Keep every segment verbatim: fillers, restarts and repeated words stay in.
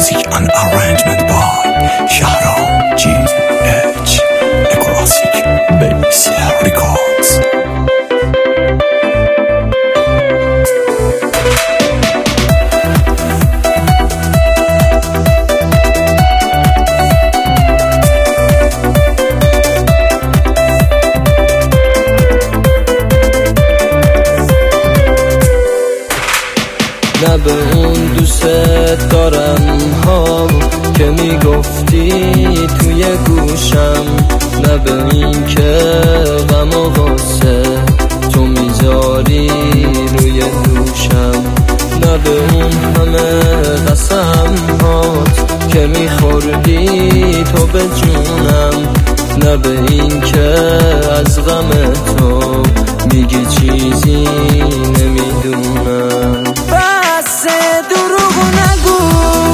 Music and arrangement by Shahram G H. A classic bass records. نه به اون دوست دارم ها که میگفتی توی گوشم، نه به این که غم و غصه تو میذاری روی دوشم، نه به اون همه قسم هات که میخوردی تو به جونم، نه به این که از غم تو میگی چیزی نمیدونم. بس دروغ نگو،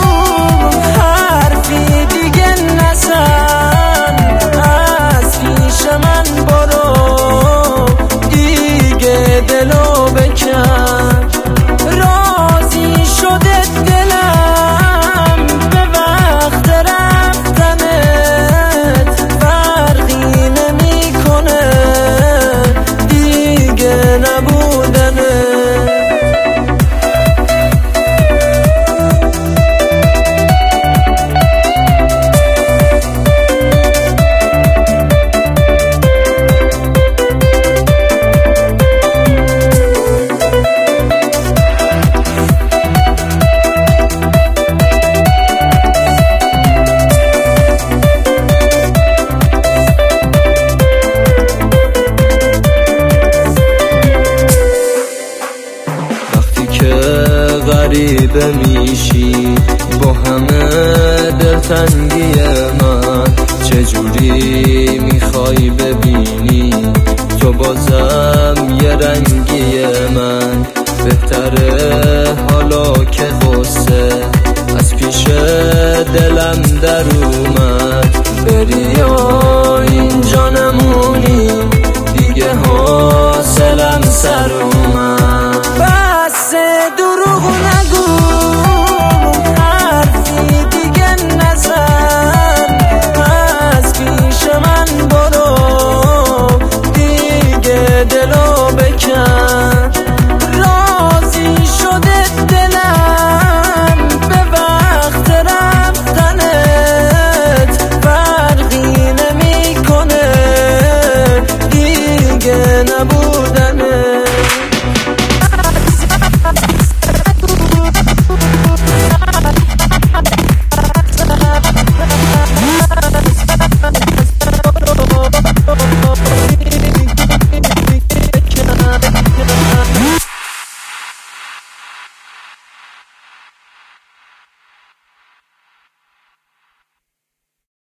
حرفی دیگه نزن، از پیش من برو، دیگه دلو بکن. راضی شده دلم به وقت رفتنت، فرقی نمیکنه دیگه نبودنت. غریبه میشی با همه دلتنگی من، چجوری میخوای ببینی تو بازم یه رنگی من؟ بهتره حالا که غصه از پیش دلم در اومد، بری یا اینجا نمونی دیگه، حاصلم سر اومد.